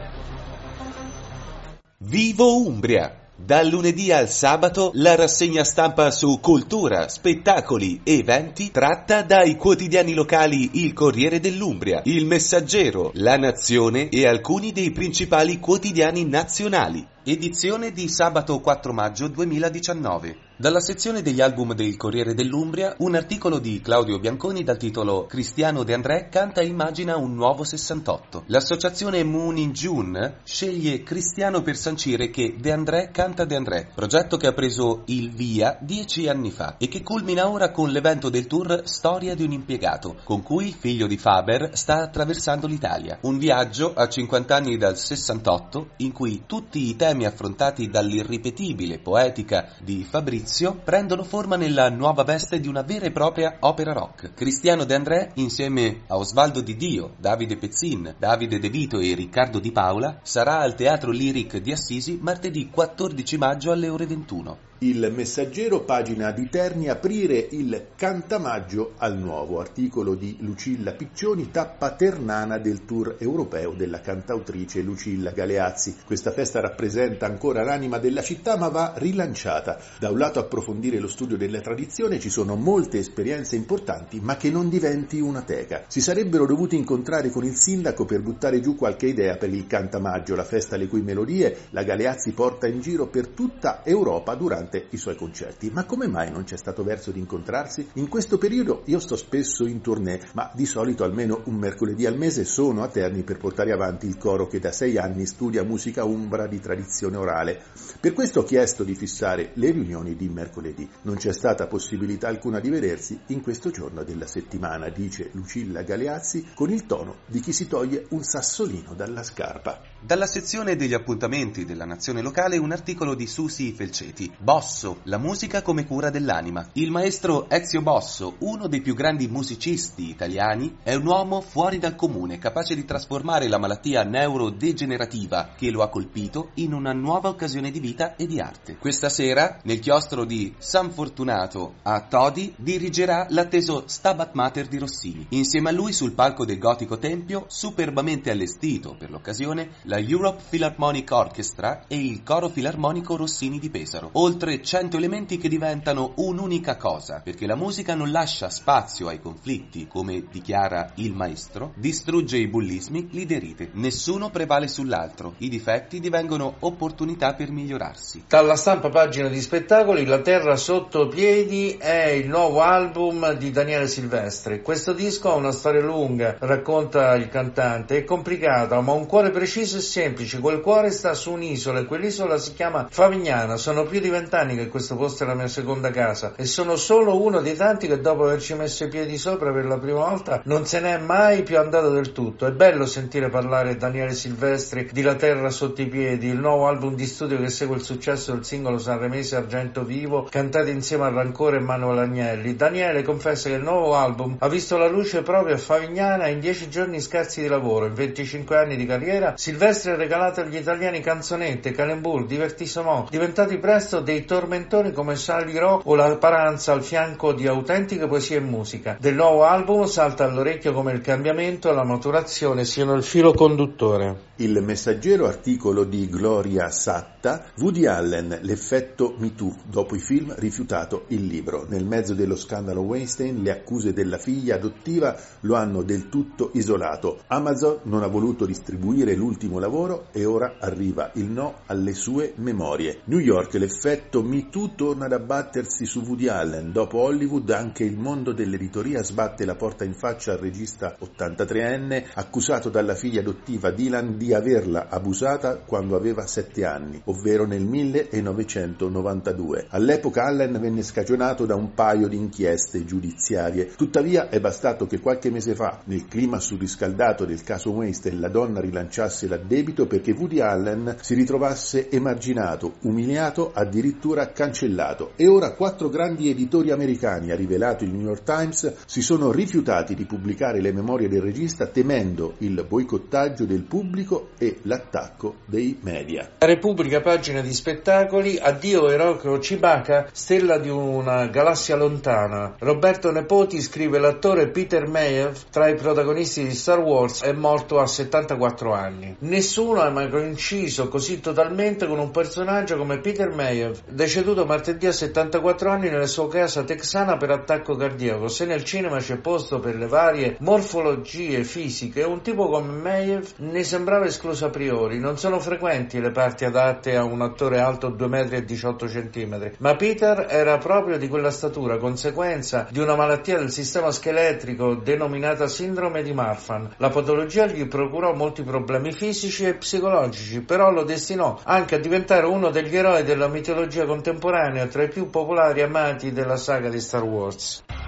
Vivo Umbria! Dal lunedì al sabato la rassegna stampa su cultura, spettacoli, eventi tratta dai quotidiani locali Il Corriere dell'Umbria, Il Messaggero, La Nazione e alcuni dei principali quotidiani nazionali. Edizione di sabato 4 maggio 2019. Dalla sezione degli album del Corriere dell'Umbria, un articolo di Claudio Bianconi dal titolo Cristiano De André canta e immagina un nuovo 68. L'associazione Moon in June sceglie Cristiano per sancire che De André canta De André, progetto che ha preso il via 10 anni fa e che culmina ora con l'evento del tour Storia di un impiegato, con cui figlio di Faber sta attraversando l'Italia. Un viaggio a 50 anni dal 68 in cui tutti i temi affrontati dall'irripetibile poetica di Fabrizio prendono forma nella nuova veste di una vera e propria opera rock. Cristiano De André, insieme a Osvaldo Di Dio, Davide Pezzin, Davide De Vito e Riccardo Di Paola, sarà al Teatro Lyric di Assisi martedì 14 maggio alle ore 21. Il Messaggero, pagina di Terni, aprire il Cantamaggio al nuovo, articolo di Lucilla Piccioni, tappa ternana del tour europeo della cantautrice Lucilla Galeazzi. Questa festa rappresenta ancora l'anima della città ma va rilanciata. Da un lato approfondire lo studio della tradizione, ci sono molte esperienze importanti ma che non diventi una teca. Si sarebbero dovuti incontrare con il sindaco per buttare giù qualche idea per il Cantamaggio, la festa le cui melodie la Galeazzi porta in giro per tutta Europa durante i suoi concerti. Ma come mai non c'è stato verso di incontrarsi? In questo periodo io sto spesso in tournée, ma di solito almeno un mercoledì al mese sono a Terni per portare avanti il coro che da 6 anni studia musica umbra di tradizione orale. Per questo ho chiesto di fissare le riunioni di mercoledì. Non c'è stata possibilità alcuna di vedersi in questo giorno della settimana, dice Lucilla Galeazzi con il tono di chi si toglie un sassolino dalla scarpa. Dalla sezione degli appuntamenti della Nazione Locale un articolo di Susi Felceti. Bosso, la musica come cura dell'anima. Il maestro Ezio Bosso, uno dei più grandi musicisti italiani, è un uomo fuori dal comune, capace di trasformare la malattia neurodegenerativa che lo ha colpito in una nuova occasione di vita e di arte. Questa sera, nel chiostro di San Fortunato a Todi, dirigerà l'atteso Stabat Mater di Rossini. Insieme a lui sul palco del Gotico Tempio, superbamente allestito per l'occasione, la Europe Philharmonic Orchestra e il Coro Filarmonico Rossini di Pesaro. Oltre 100 elementi che diventano un'unica cosa, perché la musica non lascia spazio ai conflitti, come dichiara il maestro, distrugge i bullismi, li deride. Nessuno prevale sull'altro, i difetti divengono opportunità per migliorarsi. Dalla Stampa, pagina di spettacoli, La terra sotto piedi è il nuovo album di Daniele Silvestri. Questo disco ha una storia lunga, racconta il cantante, è complicata, ma un cuore preciso e semplice. Quel cuore sta su un'isola e quell'isola si chiama Favignana. Sono più di 20 anni che questo posto è la mia seconda casa e sono solo uno dei tanti che dopo averci messo i piedi sopra per la prima volta non se n'è mai più andato del tutto. È bello sentire parlare Daniele Silvestri di La terra sotto i piedi, il nuovo album di studio che segue il successo del singolo sanremese Argento Vivo, cantato insieme a Rancore e Manuel Agnelli. Daniele confessa che il nuovo album ha visto la luce proprio a Favignana in 10 giorni scarsi di lavoro. In 25 anni di carriera Silvestri ha regalato agli italiani canzonette, calembour, divertissement, diventati presto dei tormentoni come Sally Rock o La Paranza al fianco di autentiche poesie e musica. Del nuovo album salta all'orecchio come il cambiamento e la maturazione siano il filo conduttore. Il Messaggero, articolo di Gloria Satta, Woody Allen, l'effetto Me Too, dopo i film rifiutato il libro. Nel mezzo dello scandalo Weinstein le accuse della figlia adottiva lo hanno del tutto isolato. Amazon non ha voluto distribuire l'ultimo lavoro e ora arriva il no alle sue memorie. New York, l'effetto Me Too torna ad abbattersi su Woody Allen. Dopo Hollywood anche il mondo dell'editoria sbatte la porta in faccia al regista 83enne accusato dalla figlia adottiva Dylan di averla abusata quando aveva 7 anni, ovvero nel 1992. All'epoca Allen venne scagionato da un paio di inchieste giudiziarie. Tuttavia è bastato che qualche mese fa, nel clima surriscaldato del caso Weinstein, la donna rilanciasse l'addebito perché Woody Allen si ritrovasse emarginato, umiliato, addirittura cancellato. E ora 4 grandi editori americani, ha rivelato il New York Times, si sono rifiutati di pubblicare le memorie del regista temendo il boicottaggio del pubblico e l'attacco dei media. La Repubblica, pagina di spettacoli, addio eroico Chewbacca, stella di una galassia lontana. Roberto Nepoti scrive: l'attore Peter Mayhew, tra i protagonisti di Star Wars, è morto a 74 anni. Nessuno ha mai coinciso così totalmente con un personaggio come Peter Mayhew, deceduto martedì a 74 anni nella sua casa texana per attacco cardiaco. Se nel cinema c'è posto per le varie morfologie fisiche, un tipo come Mayhew ne sembrava escluso a priori. Non sono frequenti le parti adatte a un attore alto 2,18 m, ma Peter era proprio di quella statura, conseguenza di una malattia del sistema scheletrico denominata sindrome di Marfan. La patologia gli procurò molti problemi fisici e psicologici, però lo destinò anche a diventare uno degli eroi della mitologia contemporanea, tra i più popolari e amati della saga di Star Wars.